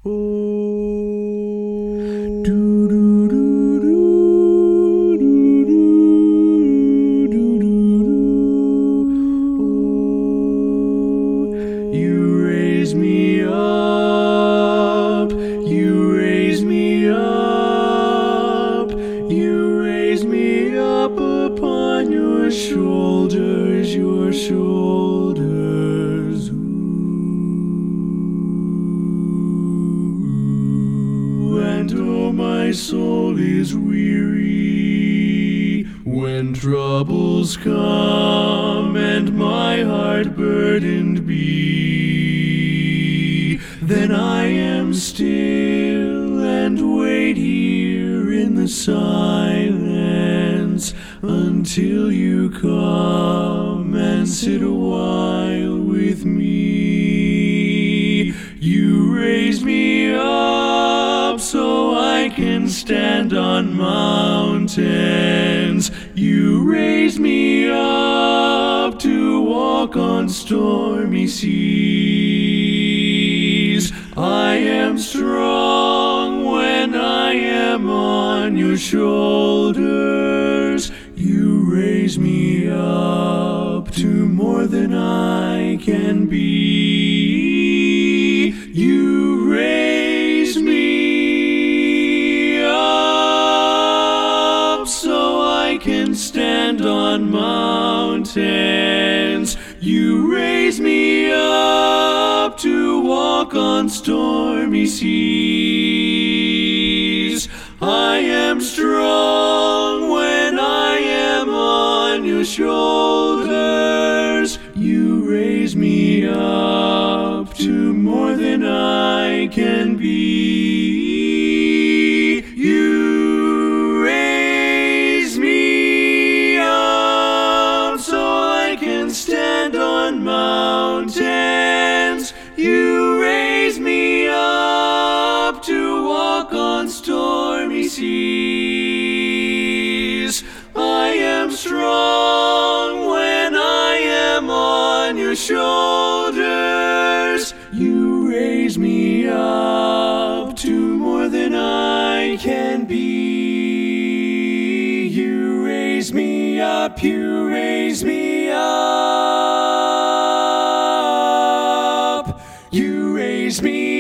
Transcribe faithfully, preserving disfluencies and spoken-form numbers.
Oh, do do do do do do do do do. You raise me up, you raise me up, you raise me up upon your shoulders, your shoulders. And oh, my soul is weary when troubles come and my heart burdened be. Then I am still and wait here in the silence until you come and sit a while with me. You raise me up so I can stand on mountains. You raise me up to walk on stormy seas. I am strong when I am on your shoulders. You raise me up to more than I can be. You raise me up so I can stand on mountains. You raise me up to walk on stormy seas. I am strong when I am on your shoulders. You raise me up to more than I can be. You raise me up so I can stand on mountains. You raise me up to walk on stormy seas. I am strong when I am on your shoulders. You raise me up to more than I can be. You raise me up, you raise me up. You raise me